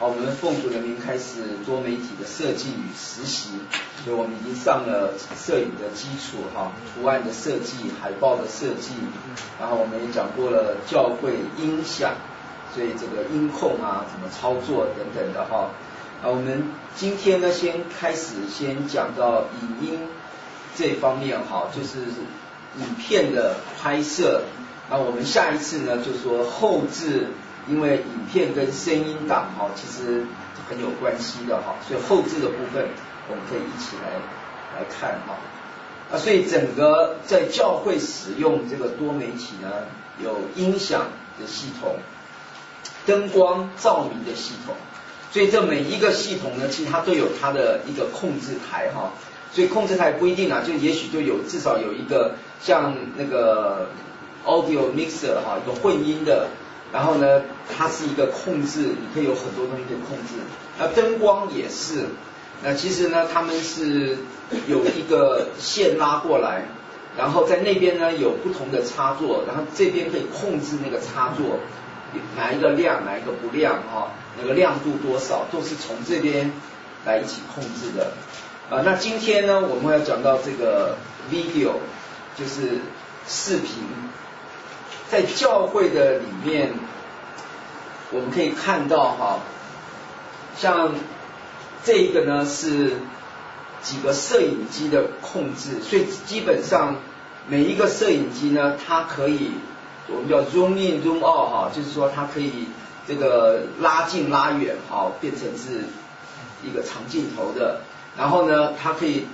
好，我们奉主的名开始多媒体的设计与实习，所以我们已经上了摄影的基础哈，图案的设计、海报的设计，然后我们也讲过了教会音响，所以这个音控啊怎么操作等等的哈。我们今天呢先讲到影音这方面哈，就是影片的拍摄。那我们下一次呢就说后置。因为影片跟声音档哈其实很有关系的哈，所以后置的部分我们可以一起来看哈。所以整个在教会使用这个多媒体呢，有音响的系统、灯光照明的系统，所以这每一个系统呢，其实它都有它的一个控制台哈。所以控制台不一定啊，就也许就有至少有一个像那个 audio mixer 哈，一个混音的。然后呢，它是一个控制，你可以有很多东西可以控制。那灯光也是，那其实呢，他们是有一个线拉过来，然后在那边呢有不同的插座，然后这边可以控制那个插座，哪一个亮，哪一个不亮哈，那个亮度多少，都是从这边来一起控制的。那今天呢，我们要讲到这个 video， 就是视频。在教会的里面，我们可以看到哈，像这个呢是几个摄影机的控制，所以基本上每一个摄影机呢，它可以我们叫 zoom in zoom out 哈，就是说它可以这个拉近拉远哈，变成是一个长镜头的，然后呢，它可以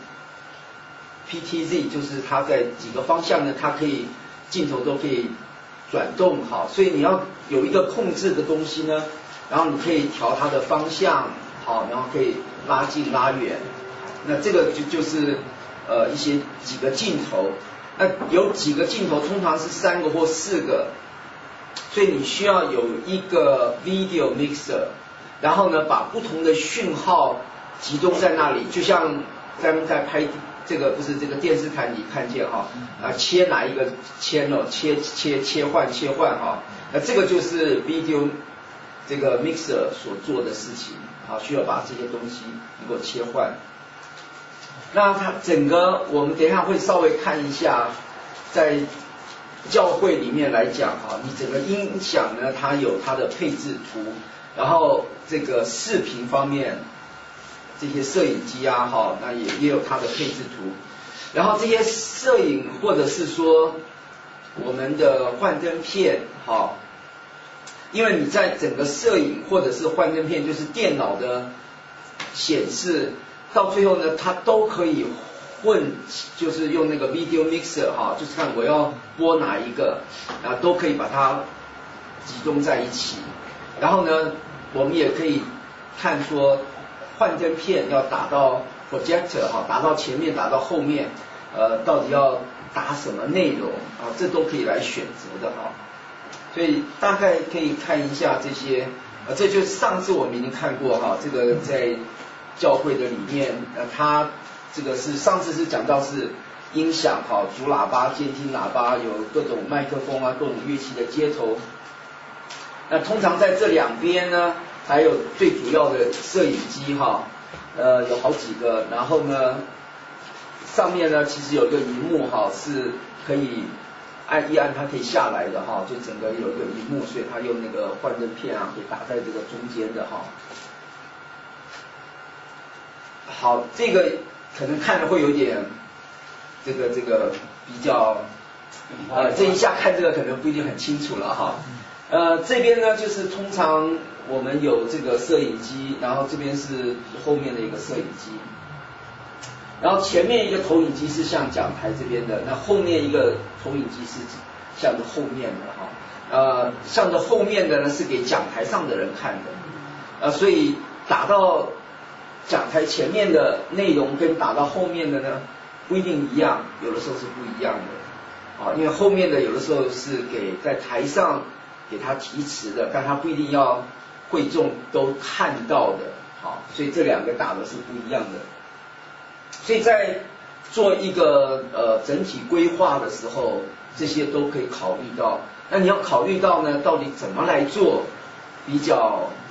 PTZ， 就是它在几个方向呢，它可以镜头都可以转动好，所以你要有一个控制的东西呢，然后你可以调它的方向好，然后可以拉近拉远。那这个就是一些几个镜头，那有几个镜头通常是3个或4个，所以你需要有一个 video mixer， 然后呢把不同的讯号集中在那里，就像咱们在拍这个不是这个电视台你看见哈切哪一个channel切换哈，那这个就是 video 这个 mixer 所做的事情啊，需要把这些东西能够切换。那它整个我们等一下会稍微看一下，在教会里面来讲哈，你整个音响呢它有它的配置图，然后这个视频方面。这些摄影机啊，哈，那也有它的配置图，然后这些摄影或者是说我们的幻灯片，哈，因为你在整个摄影或者是幻灯片，就是电脑的显示，到最后呢，它都可以混，就是用那个 video mixer 哈，就是看我要播哪一个，啊，都可以把它集中在一起，然后呢，我们也可以看说。幻灯片要打到 projector 哈，打到前面，打到后面，到底要打什么内容啊？这都可以来选择的哈。所以大概可以看一下这些，这就是上次我们已经看过哈，这个在教会的里面，它这个是上次是讲到是音响哈，主喇叭、监听喇叭，有各种麦克风啊，各种乐器的接头。那通常在这两边呢。还有最主要的摄影机哈，有好几个，然后呢，上面呢其实有一个荧幕哈，是可以按一按它可以下来的哈，就整个有一个荧幕，所以它用那个幻灯片啊，可以打在这个中间的哈。好，这个可能看着会有点这个比较这一下看这个可能不一定很清楚了哈。这边呢就是通常我们有这个摄影机，然后这边是后面的一个摄影机，然后前面一个投影机是向讲台这边的，那后面一个投影机是向着后面的哈，向着后面的呢是给讲台上的人看的，所以打到讲台前面的内容跟打到后面的呢不一定一样，有的时候是不一样的，因为后面的有的时候是给在台上给他提词的，但他不一定要会众都看到的，好，所以这两个打的是不一样的。所以在做一个整体规划的时候，这些都可以考虑到。那你要考虑到呢，到底怎么来做比较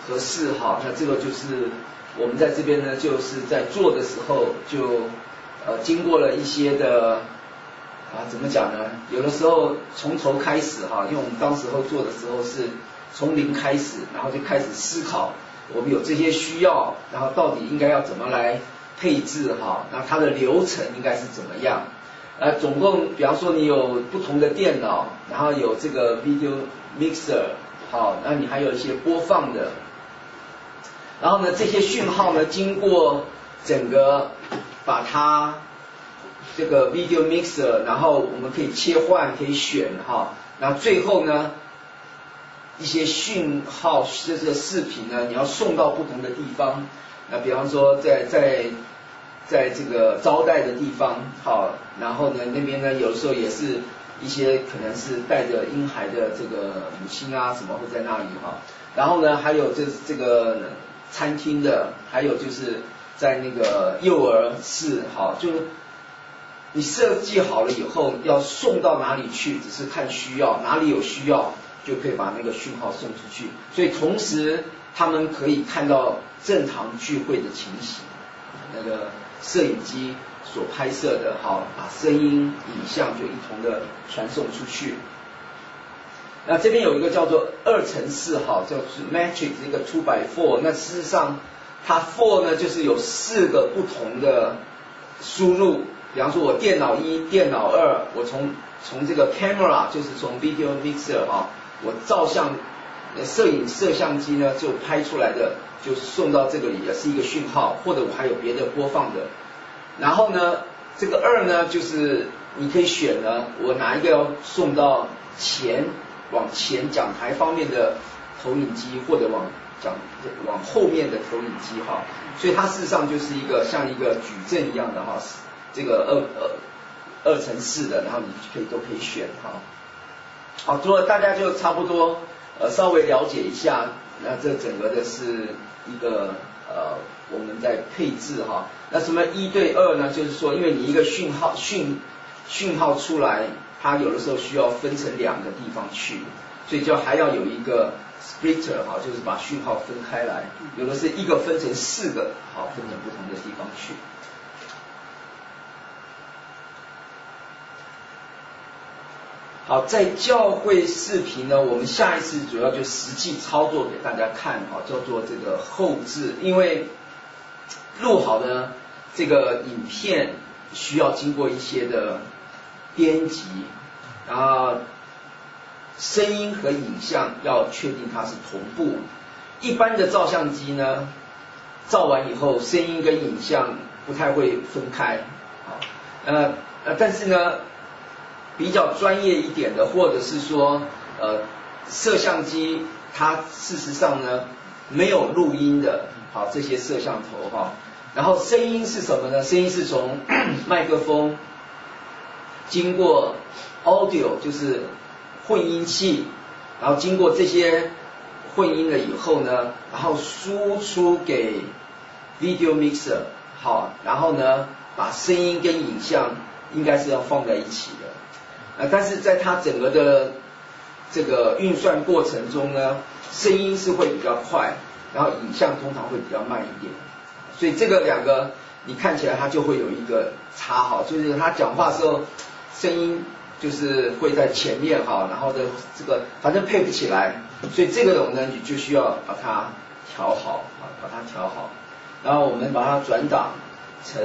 格式哈，那这个就是我们在这边呢，就是在做的时候就经过了一些的怎么讲呢？有的时候从头开始哈，因为我们当时候做的时候是从零开始，然后就开始思考我们有这些需要，然后到底应该要怎么来配置哈，那它的流程应该是怎么样？总共比方说你有不同的电脑，然后有这个 video mixer 好，那你还有一些播放的，然后呢这些讯号呢经过整个把它这个 video mixer， 然后我们可以切换可以选哈，那最后呢一些讯号这个视频呢你要送到不同的地方，那比方说在这个招待的地方好，然后呢那边呢有的时候也是一些可能是带着婴孩的这个母亲啊什么会在那里哈，然后呢还有这个餐厅的，还有就是在那个幼儿室好，就你设计好了以后要送到哪里去只是看需要，哪里有需要就可以把那个讯号送出去，所以同时他们可以看到正常聚会的情形，那个摄影机所拍摄的好，把声音影像就一同的传送出去。那这边有一个叫做2×4哈，叫做 matrix 一个 2x4， 那事实上它 4呢就是有4个不同的输入，比方说我电脑1电脑2，我从这个 camera 就是从 video mixer 哈，我照相摄像机呢就拍出来的就送到这个里，也是一个讯号，或者我还有别的播放的。然后呢这个2呢就是你可以选呢我哪一个要送到往前讲台方面的投影机，或者往后面的投影机哈，所以它事实上就是一个像一个矩阵一样的哈，这个2×4的，然后你都可以选哈。好，除了大家就差不多稍微了解一下，那这整个的是一个我们在配置哈。那什么1:2呢？就是说因为你一个讯号出来，它有的时候需要分成2个地方去，所以就还要有一个 splitter 哈，就是把讯号分开来，有的是一个分成4个，好，分成不同的地方去。好，在教会视频呢，我们下一次主要就实际操作给大家看哈，叫做这个后置，因为录好的这个影片需要经过一些的编辑，然后声音和影像要确定它是同步。一般的照相机呢，照完以后声音跟影像不太会分开，但是呢比较专业一点的，或者是说摄像机它事实上呢没有录音的，好，这些摄像头哈，然后声音是什么呢？声音是从麦克风经过 audio 就是混音器，然后经过这些混音了以后呢，然后输出给 video mixer 好，然后呢把声音跟影像应该是要放在一起的。但是在它整个的这个运算过程中呢，声音是会比较快，然后影像通常会比较慢一点，所以这个2个你看起来它就会有一个差哈，就是他讲话的时候声音就是会在前面哈，然后的这个反正配不起来，所以这个呢你就需要把它调好啊，把它调好，然后我们把它转档成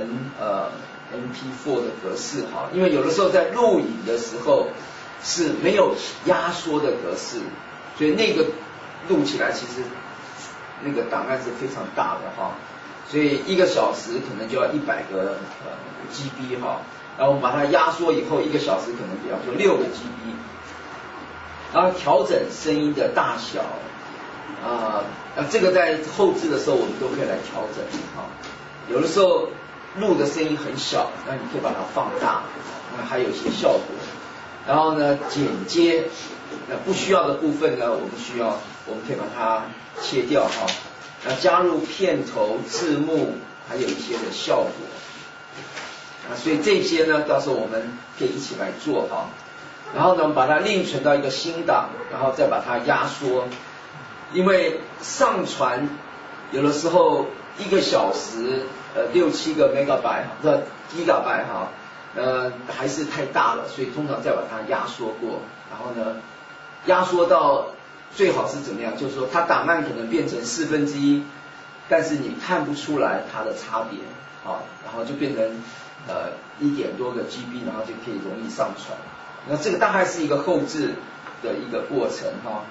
MP4 的格式哈，因为有的时候在录影的时候是没有压缩的格式，所以那个录起来其实那个档案是非常大的哈，所以1个小时可能就要100个GB 哈，然后我们把它压缩以后1个小时可能比方说6个 GB， 然后调整声音的大小这个在后置的时候我们都可以来调整哈，有的时候录的声音很小，那你可以把它放大，那还有一些效果。然后呢剪接，那不需要的部分呢我们可以把它切掉哈，那加入片头字幕还有一些的效果，所以这些呢到时候我们可以一起来做哈。然后呢把它另存到一个新档，然后再把它压缩， 因为上传有的时候1个小时6-7个 gigabyte 哈，还是太大了，所以通常再把它压缩过，然后呢压缩到最好是怎么样，就是说它档案可能变成1/4，但是你看不出来它的差别，好，然后就变成1点多个 GB， 然后就可以容易上传。那这个大概是一个后置的一个过程哈。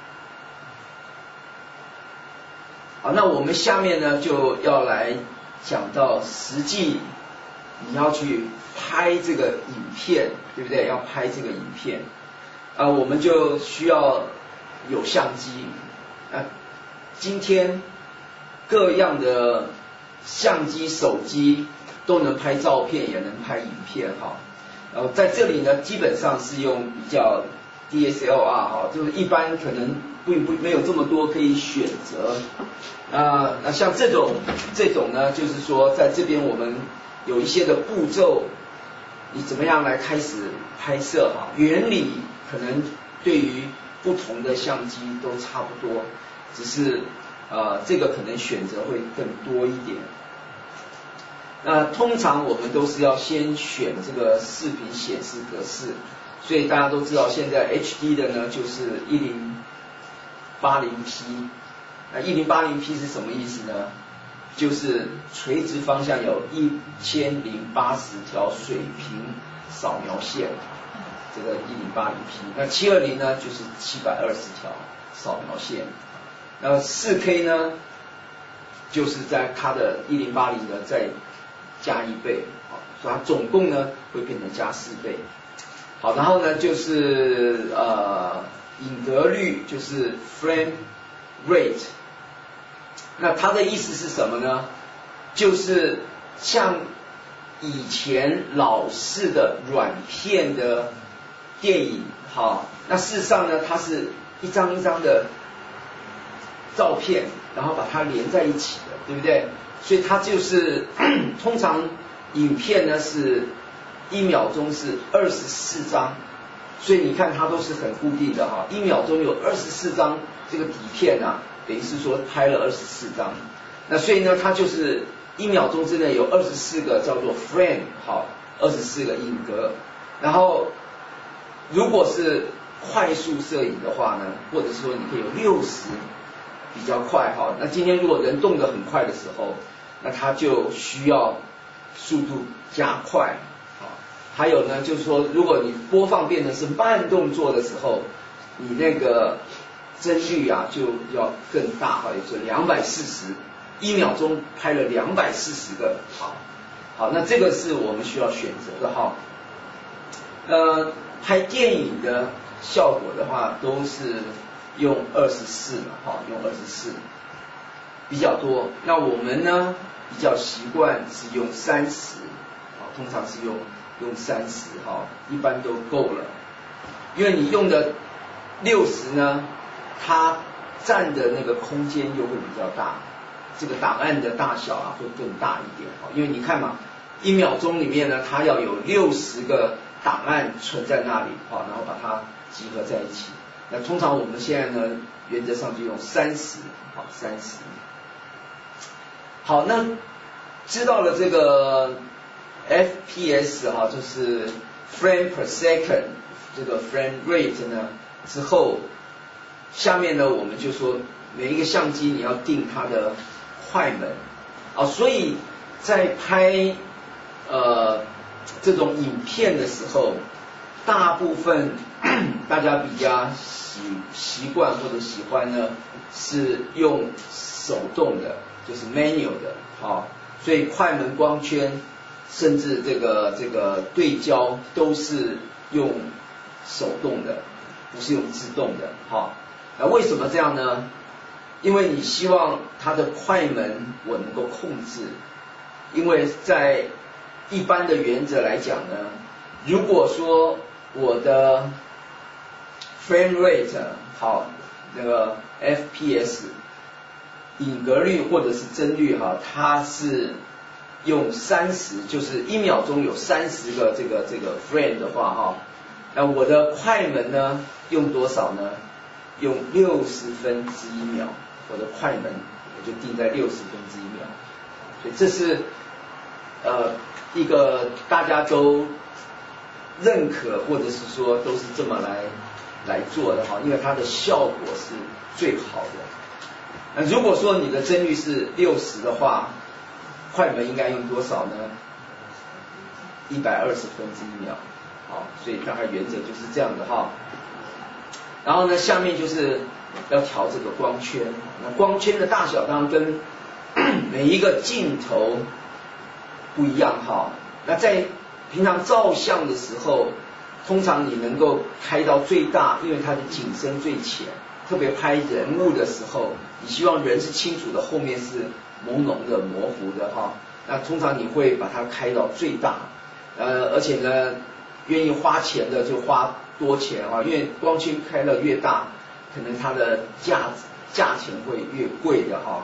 好，那我们下面呢就要来讲到实际你要去拍这个影片，对不对？要拍这个影片我们就需要有相机今天各样的相机、手机都能拍照片，也能拍影片哈。然后在这里呢，基本上是用比较 DSLR 哈，就是一般可能没有这么多可以选择。那像这种呢，就是说在这边我们有一些的步骤，你怎么样来开始拍摄哈？原理可能对于不同的相机都差不多，只是这个可能选择会更多一点。那通常我们都是要先选这个视频显示格式，所以大家都知道现在 HD 的呢就是1080p。那1080p 是什么意思呢？就是垂直方向有1080条水平扫描线，这个1080p。那720呢就是720条扫描线。那 4K 呢就是在它的1080的再加1倍，所以它总共呢会变成加4倍。好，然后呢就是影格率，就是 frame rate。那它的意思是什么呢？就是像以前老式的软片的电影，好，那事实上呢，它是一张一张的照片，然后把它连在一起的，对不对？所以它就是通常影片呢是1秒钟是24张，所以你看它都是很固定的哈，1秒钟有24张这个底片啊，等于是说拍了24张。那所以呢，它就是1秒钟之内有24个叫做 frame， 好，24个影格。然后如果是快速摄影的话呢，或者是说你可以有60比较快哈。那今天如果人动得很快的时候，那它就需要速度加快。还有呢，就是说如果你播放变成是慢动作的时候，你那个帧率啊就要更大哈，也就是240，1秒钟拍了240个，好，那这个是我们需要选择的哈。拍电影的效果的话，都是用24嘛，哈，用24比较多。那我们呢比较习惯是用30，通常是用30哈，一般都够了。因为你用的60呢，它占的那个空间又会比较大，这个档案的大小啊会更大一点。因为你看嘛，1秒钟里面呢，它要有60个档案存在那里，然后把它集合在一起。那通常我们现在呢，原则上就用30，好，30。好，那知道了这个 FPS 哈，就是 frame per second 这个 frame rate 呢之后，下面呢我们就说每一个相机你要定它的快门所以在拍这种影片的时候，大部分大家比较习惯或者喜欢呢是用手动的，就是 manual 的，所以快门、光圈甚至这个对焦都是用手动的，不是用自动的，那为什么这样呢？因为你希望它的快门我能够控制，因为在一般的原则来讲呢，如果说我的 frame rate 那个 FPS 影格率或者是帧率它是用30，就是1秒钟有30个这个 frame 的话那我的快门呢用多少呢？ 用1/60秒，我的快门我就定在1/60秒，所以这是一个大家都认可或者是说都是这么来做的哈，因为它的效果是最好的。那如果说你的帧率是60的话，快门应该用多少呢？120秒，好，所以大概原则就是这样的哈。然后呢，下面就是要调这个光圈，那光圈的大小当然跟每一个镜头不一样哈。那在平常照相的时候，通常你能够开到最大，因为它的景深最浅，特别拍人物的时候，你希望人是清楚的，后面是朦胧的模糊的哈，那通常你会把它开到最大，而且呢愿意花钱的就花多钱啊，因为光圈开了越大，可能它的价钱会越贵的哈。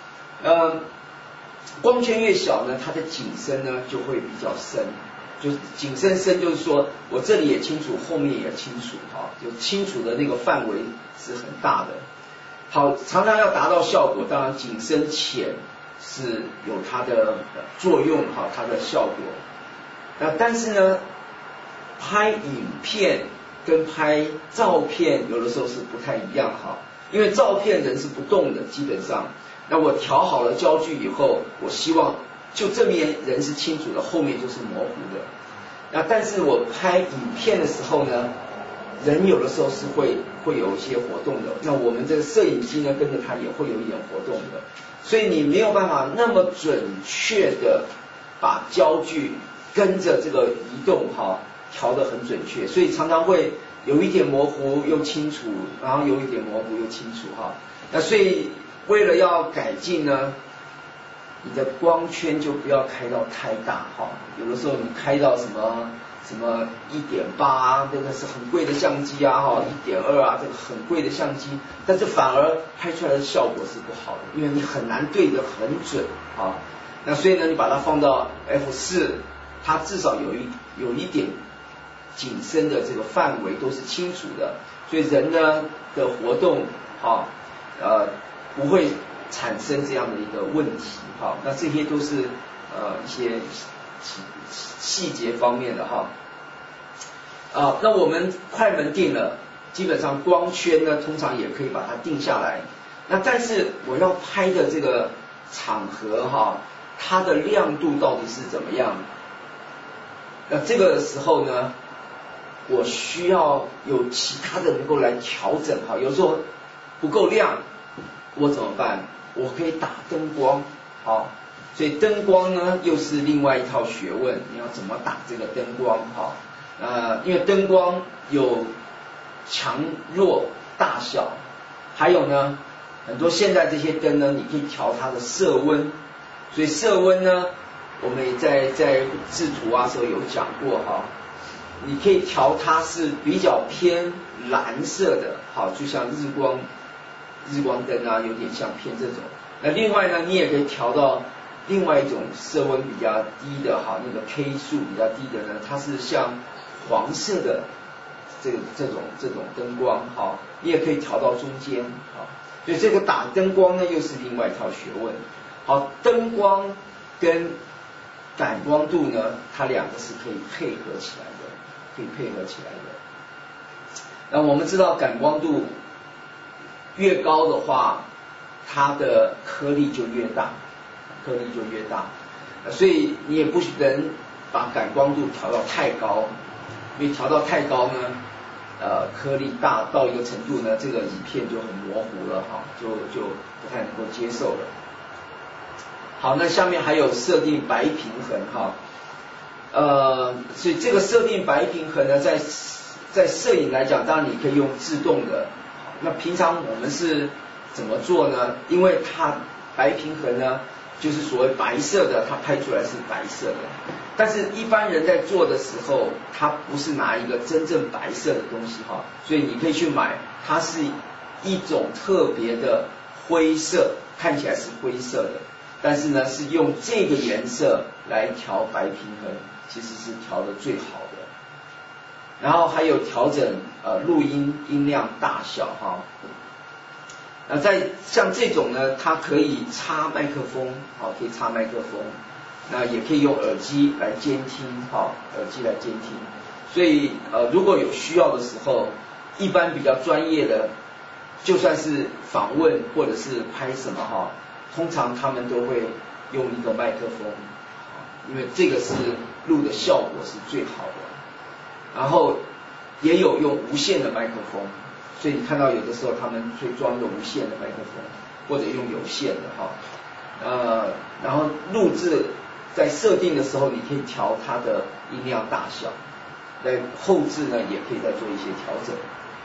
光圈越小呢，它的景深呢就会比较深，就是景深深，就是说我这里也清楚，后面也清楚哈，就清楚的那个范围是很大的。好，常常要达到效果，当然景深浅是有它的作用哈，它的效果。但是呢，拍影片跟拍照片有的时候是不太一样哈，因为照片人是不动的，基本上。那我调好了焦距以后，我希望就这边人是清楚的，后面就是模糊的。那但是我拍影片的时候呢，人有的时候是会有一些活动的，那我们这个摄影机呢跟着它也会有一点活动的，所以你没有办法那么准确的把焦距跟着这个移动哈调得很准确，所以常常会有一点模糊又清楚，然后有一点模糊又清楚哈。那所以为了要改进呢，你的光圈就不要开到太大哈，有的时候你开到什么 1.8 这个是很贵的相机啊哈， 1.2 啊这个很贵的相机，但是反而拍出来的效果是不好的，因为你很难对得很准啊。那所以呢，你把它放到 F4， 它至少有一点景深的这个范围都是清楚的，所以人呢的活动不会产生这样的一个问题哈。那这些都是一些细节方面的哈。那我们快门定了，基本上光圈呢通常也可以把它定下来。那但是我要拍的这个场合哈，它的亮度到底是怎么样？那这个时候呢，我需要有其他的能够来调整哈。有时候不够亮，我怎么办？我可以打灯光，好，所以灯光呢又是另外一套学问，你要怎么打这个灯光哈？因为灯光有强弱大小，还有呢很多现在这些灯呢，你可以调它的色温，所以色温呢我们也在制图啊时候有讲过哈，你可以调它是比较偏蓝色的，好，就像日光灯啊，有点像偏这种。那另外呢，你也可以调到另外一种色温比较低的哈，那个 K 数比较低的呢，它是像黄色的这种灯光哈，你也可以调到中间哈。所以这个打灯光呢，又是另外一套学问。好，灯光跟感光度呢，它两个是可以配合起来的，那我们知道感光度越高的话，它的颗粒就越大，所以你也不能把感光度调到太高，因为调到太高呢，颗粒大到一个程度呢，这个影片就很模糊了哈，就不太能够接受了。好，那下面还有设定白平衡哈，所以这个设定白平衡呢，在摄影来讲，当然你可以用自动的。那平常我们是怎么做呢？因为它白平衡呢，就是所谓白色的，它拍出来是白色的。但是一般人在做的时候，他不是拿一个真正白色的东西哈，所以你可以去买，它是一种特别的灰色，看起来是灰色的，但是呢是用这个颜色来调白平衡，其实是调的最好的。 然后还有调整录音音量大小哈。那在像这种呢，它可以插麦克风，好，可以插麦克风，那也可以用耳机来监听，好，耳机来监听。所以如果有需要的时候，一般比较专业的，就算是访问或者是拍什么哈，通常他们都会用一个麦克风，因为这个是录的效果是最好的。然后也有用无线的麦克风，所以你看到有的时候他们会装一个无线的麦克风，或者用有线的哈。然后录制在设定的时候，你可以调它的音量大小，在后置呢也可以再做一些调整。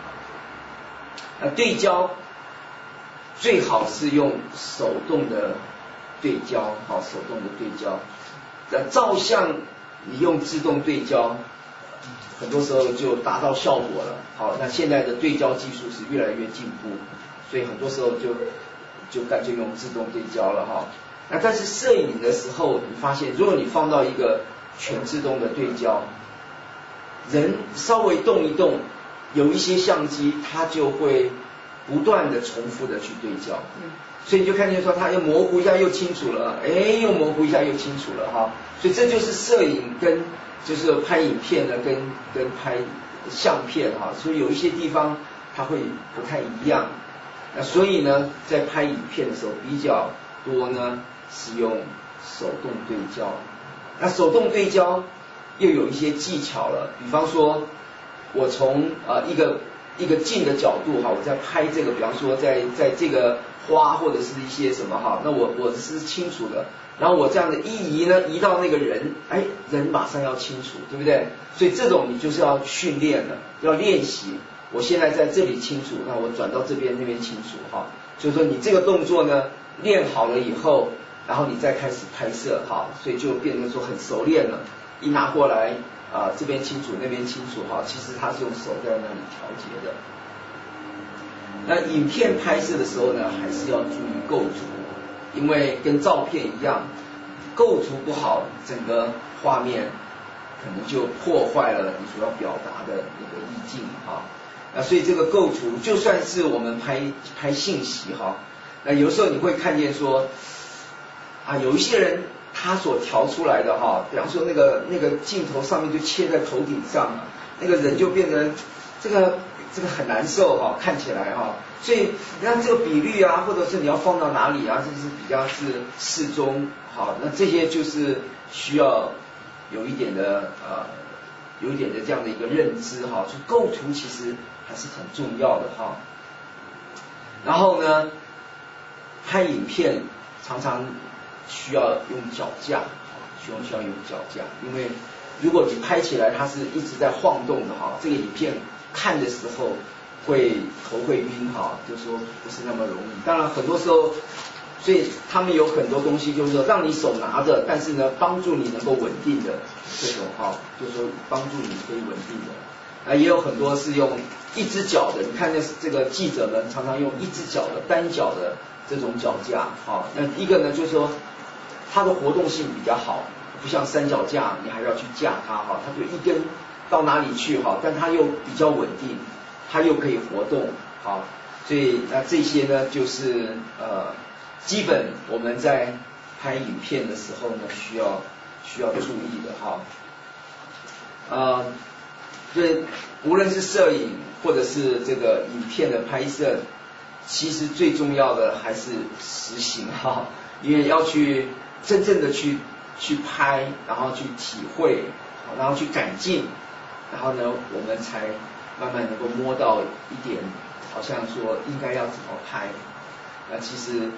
对焦最好是用手动的对焦，好，手动的对焦。照相你用自动对焦，很多时候就达到效果了。好，那现在的对焦技术是越来越进步，所以很多时候就干脆用自动对焦了哈。那但是摄影的时候，你发现如果你放到一个全自动的对焦，人稍微动一动，有一些相机它就会不断的重复的去对焦，所以你就看见说它又模糊一下又清楚了，又模糊一下又清楚了哈。所以这就是摄影跟就是拍影片呢跟拍相片哈，所以有一些地方它会不太一样。那所以呢，在拍影片的时候比较多呢是用手动对焦。那手动对焦又有一些技巧了，比方说我从一个近的角度哈，我在拍这个，比方说在这个花或者是一些什么哈，那我是清楚的，然后我这样的一移呢，移到那个人，人马上要清楚，对不对？所以这种你就是要训练了，要练习。我现在在这里清楚，那我转到这边那边清楚哈，就是说你这个动作呢练好了以后，然后你再开始拍摄哈，所以就变成说很熟练了。一拿过来这边清楚那边清楚哈，其实它是用手在那里调节的。那影片拍摄的时候呢，还是要注意构图，因为跟照片一样，构图不好，整个画面可能就破坏了你所要表达的那个意境哈。那所以这个构图，就算是我们拍信息哈，那有时候你会看见说有一些人他所调出来的哈，比方说那个镜头上面就切在头顶上，那个人就变成这个很难受哈，看起来哈。所以你看这个比率啊，或者是你要放到哪里啊，这是比较是适中好，那这些就是需要有一点的这样的一个认知哈，就构图其实还是很重要的哈。然后呢，拍影片常常需要用脚架，需要用脚架，因为如果你拍起来它是一直在晃动的哈，这个影片看的时候头会晕哈，就说不是那么容易。当然很多时候，所以他们有很多东西就是说让你手拿着，但是呢帮助你能够稳定的这种哈，就是说帮助你可以稳定的。也有很多是用一只脚的，你看这个记者们常常用一只脚的单脚的这种脚架哈。那一个呢就是说它的活动性比较好，不像三脚架你还要去架它哈，它就一根到哪里去哈，但它又比较稳定，它又可以活动好，所以那这些呢就是基本我们在拍影片的时候呢需要注意的哈。对，无论是摄影或者是这个影片的拍摄，其实最重要的还是实行哈，因为要去真正的去拍，然后去体会，然后去改进，然后呢我们才慢慢能够摸到一点，好像说应该要怎么拍。那其实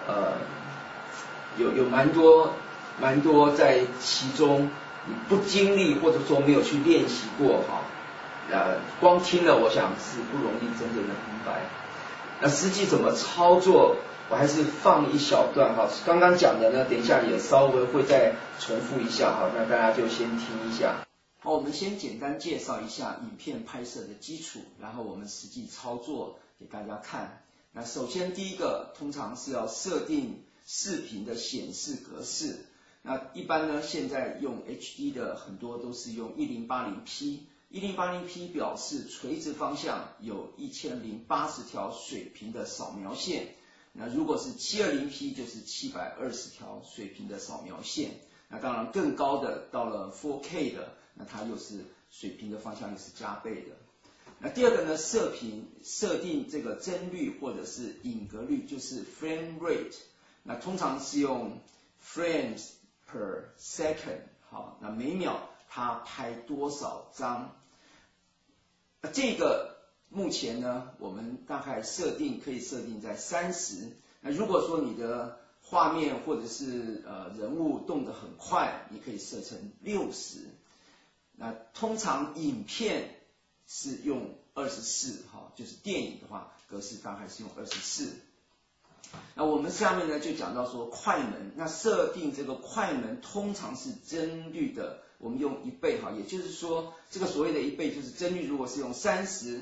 有蛮多在其中你不经历或者说没有去练习过哈，光听了我想是不容易真正的明白。那实际怎么操作，我还是放一小段哈，刚刚讲的呢等一下也稍微会再重复一下哈，那大家就先听一下。好，我们先简单介绍一下影片拍摄的基础，然后我们实际操作给大家看。那首先第一个通常是要设定视频的显示格式，那一般呢现在用 HD 的很多都是用1080p， 1080P 表示垂直方向有1080条水平的扫描线，那如果是720P 就是720条水平的扫描线。那当然更高的到了 4K 的，那它又是水平的方向又是加倍的。那第二个呢，设定这个帧率或者是影格率，就是 frame rate。那通常是用 frames per second， 好，那每秒它拍多少张？那这个目前呢，我们大概可以设定在30。那如果说你的画面或者是人物动得很快，你可以设成60。那通常影片是用24，就是电影的话格式大概是用24。那我们下面呢就讲到说快门，那设定这个快门通常是帧率的，我们用1倍，也就是说这个所谓的1倍就是帧率如果是用30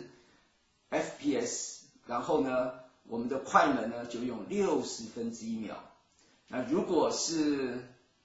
fps， 然后呢我们的快门呢就用60/1秒。那如果是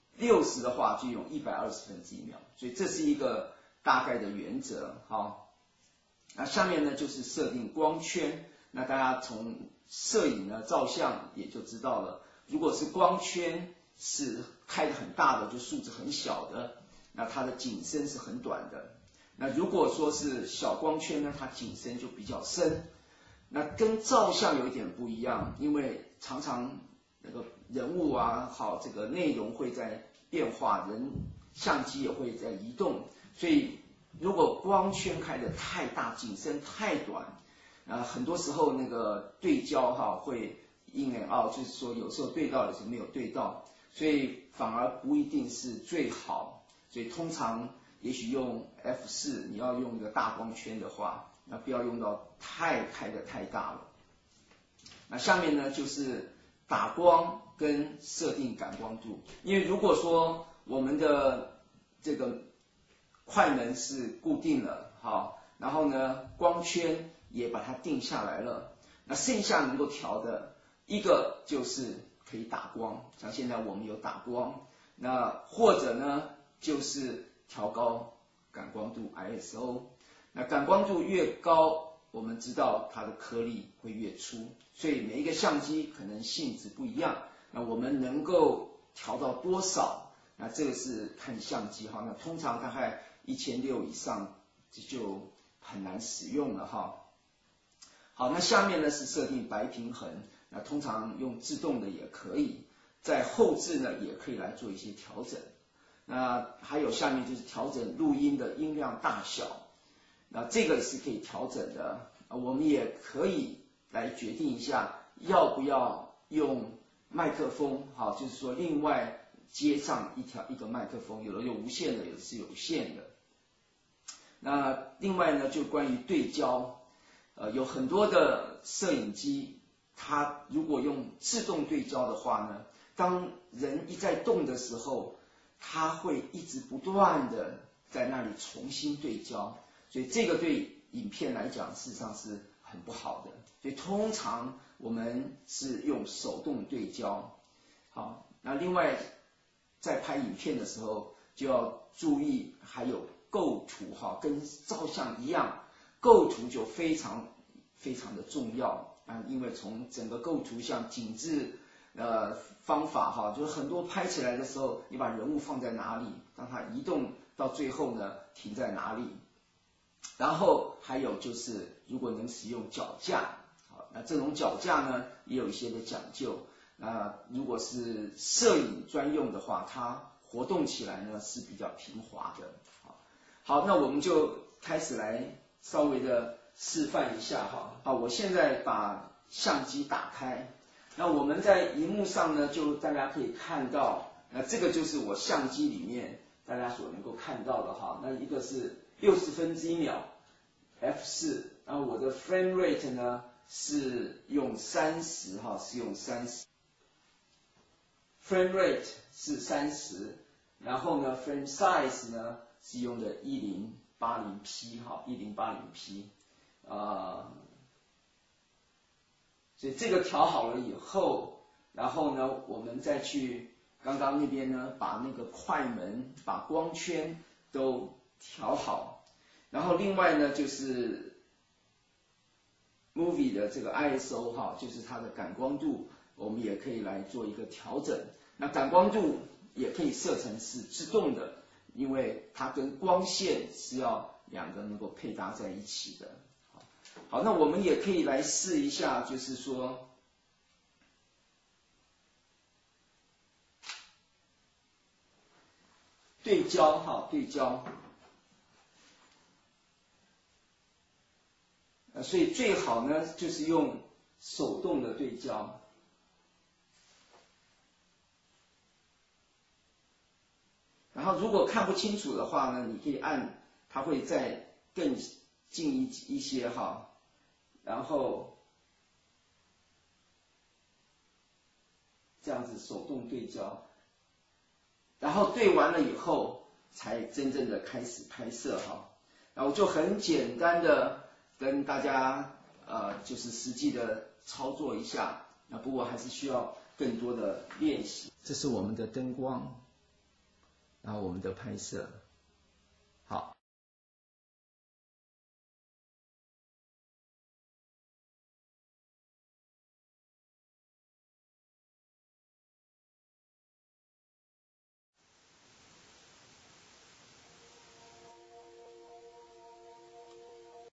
60的话，就用120/1秒，所以这是一个大概的原则。好，那下面呢就是设定光圈。那大家从摄影呢照相也就知道了，如果是光圈是开得很大的，就数值很小的，那它的景深是很短的。那如果说是小光圈呢，它景深就比较深。那跟照相有一点不一样，因为常常那个人物啊，好，这个内容会在变化，相机也会在移动，所以如果光圈开得太大，景深太短，很多时候那个对焦会 in and out， 就是说有时候对到，有时候没有对到，所以反而不一定是最好。所以通常也许用 F4， 你要用一个大光圈的话，那不要用到开得太大了。那下面呢就是打光跟设定感光度，因为如果说我们的这个快门是固定了，好，然后呢光圈也把它定下来了，那剩下能够调的一个就是可以打光，像现在我们有打光，那或者呢就是调高感光度 ISO， 那感光度越高，我们知道它的颗粒会越粗，所以每一个相机可能性质不一样，那我们能够调到多少，那这个是看相机，那通常大概1600以上就很难使用了。好，那下面呢是设定白平衡，那通常用自动的也可以，在后置呢也可以来做一些调整。那还有下面就是调整录音的音量大小，那这个是可以调整的，我们也可以来决定一下要不要用麦克风，就是说另外接上一个麦克风，有的有无线的，有的是有线的。那另外呢就关于对焦，有很多的摄影机它如果用自动对焦的话呢，当人一在动的时候，它会一直不断的在那里重新对焦，所以这个对影片来讲事实上是很不好的，所以通常我们是用手动对焦。好，那另外在拍影片的时候就要注意还有构图，跟照相一样，构图就非常非常的重要，因为从整个构图像景致方法，就是很多拍起来的时候，你把人物放在哪里，让它移动到最后呢停在哪里。然后还有就是如果能使用脚架，那这种脚架呢也有一些的讲究，那如果是摄影专用的话，它活动起来呢是比较平滑的。好，那我们就开始来稍微的示范一下。我现在把相机打开，那我们在荧幕上呢就大家可以看到，那这个就是我相机里面大家所能够看到的。那一个是60/1秒 F4， 然后我的 frame rate 呢是用30，是用30 frame rate 是30，然后呢 frame size 呢是用的1080p， 1080p， 所以这个调好了以后，然后呢我们再去刚刚那边呢把那个快门把光圈都调好， 然后另外呢就是 Movie 的这个 ISO 哈，就是它的感光度，我们也可以来做一个调整。那感光度也可以设成是自动的，因为它跟光线是要两个能够配搭在一起的。好，那我们也可以来试一下，就是说对焦哈，对焦。所以最好呢就是用手动的对焦。然后如果看不清楚的话呢，你可以按，它会再更近一些哈，然后这样子手动对焦，然后对完了以后才真正的开始拍摄哈。然后就很简单的跟大家就是实际的操作一下，那不过还是需要更多的练习。这是我们的灯光，然后我们的拍摄，好。